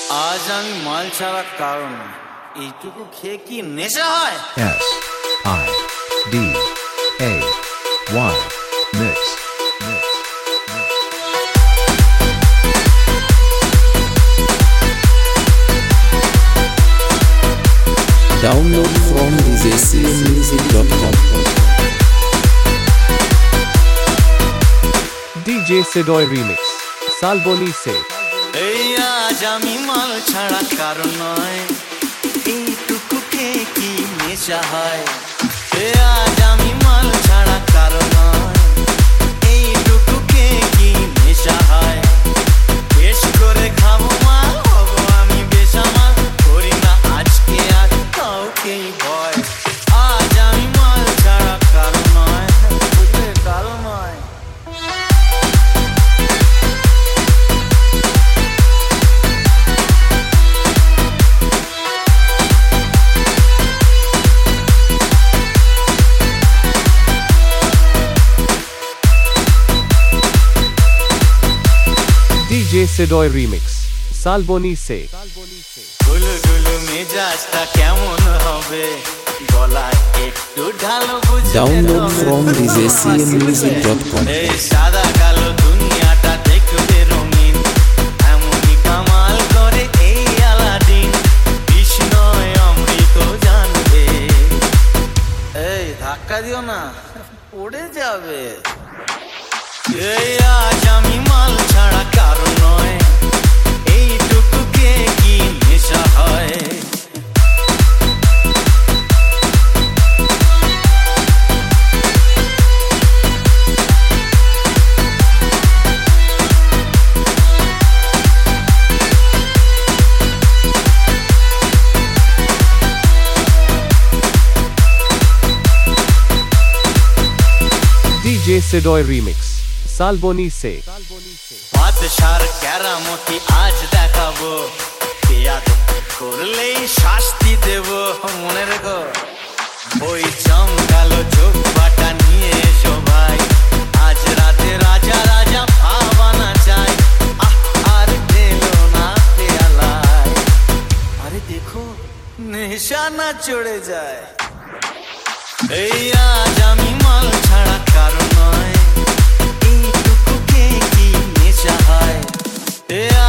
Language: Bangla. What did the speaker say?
আজ আমি মাল ছাড়া কারণ এইটুকু খেয়ে কি নেশা হয়? SIDAY Mix. Download from djcmusic.com. DJ Sidoy Remix Salboni Se এই আজ আমি মাল ছাড়া কারণ নয়, এইটুকু খেয়ে কি নেশা হয়? এই আজ আমি মাল ছাড়া কারণ নয়, এইটুকু খেয়ে কি নেশা হয়? বেশ করে খাবো মাল, হবো আমি বেসামাল, করি না আজকে আর কাউকেই ভয়। আজ আমি মাল ছাড়া কারণ নয়, বুঝলে কারণ নয়। DJ Sidoy Remix Salboni Se গুলু গুলু মেজাজটা কেমন হবে, গলায় একটু ঢালো বুঝতে Download from djcmusic.com. এই সাদা কালো দুনিয়াটা দেখবে রঙিন, এমনই কামাল করে এই আলাদিন, কৃষ্ণয় অমৃত জানবে। এই ধাক্কা দিও না, পড়ে যাবে। এই আজ আমি মাল ছাড়া কারণ নয়, এইটুকু খেয়ে কি নেশা হয়? DJ Sidoy Remix Salboni Se বাদশার কেরামতি আজ দেখাবো, পেয়াদ করলেই শাস্তি দেব, মনে রেখো। ওই জমকালো চোখ বাটা নিয়ে এসো ভাই, আজ রাতে রাজা রাজা ভাবানা চাই। আর গেলো না পেয়ালায়, আরে দেখো নেশা না চড়ে যায়। এই আজ আমি মাল ছাড়া কারণ নয়, এইটুকু খেয়ে কি নেশা হয়?